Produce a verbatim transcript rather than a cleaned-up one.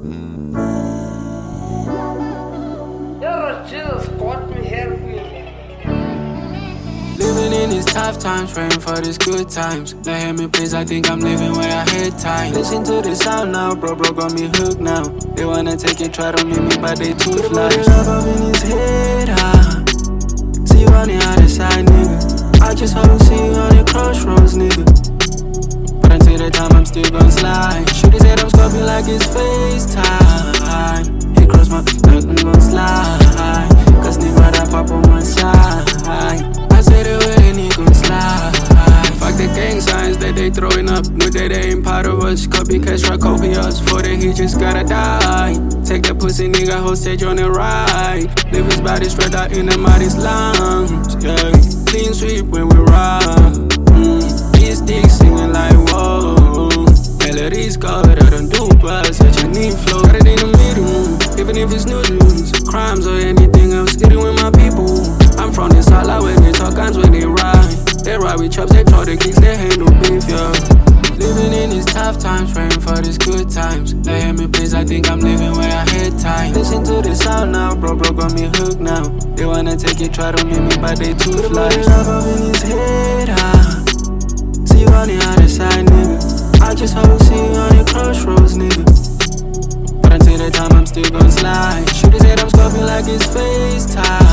Jesus, God me help me. Living in these tough times, praying for these good times. They hear me praise, I think I'm living way ahead time. Listen to the sound now, bro, bro got me hooked now. They wanna take it, try to meet me, but they too fly. Put love up in his head, ah. See you on the other side, nigga. I just hope to see you on the crossroads, nigga. But until that time, I'm still gon' slide. Shoot his head, I'm scoping like it's FaceTime. He cross my, nothing gon' slide. Cause nigga, that pop on my side. I say the way they need gon' slide. Fuck the gang signs that they throwing up. Know that they ain't part of us. Copycats try copy us. For that he just gotta die. Take that pussy nigga hostage on the ride. Live his body straight out in the mighty slums. Yeah, clean sweep when we ride. Mm. These sticks singing like whoa. Melodies go that I don't do, but such a neat flow. Got it in the middle, even if it's news, crimes or anything else. Getting with my people. I'm from the Sala when they talk guns when they ride. They ride with chops, they throw the kicks, they hate no beef, yeah. Living in these tough times, praying for these good times. They hear me praise, I think I'm living way ahead time. Listen to the sound now, bro, bro got me hooked now. They wanna take it, try to meet me, but they too fly. Put love up in his head, ah. See you on the other side, nigga. I just hope to see you on the crossroads, nigga. But until that time, I'm still gon' slide. Shoot his head, I'm scoping like it's FaceTime.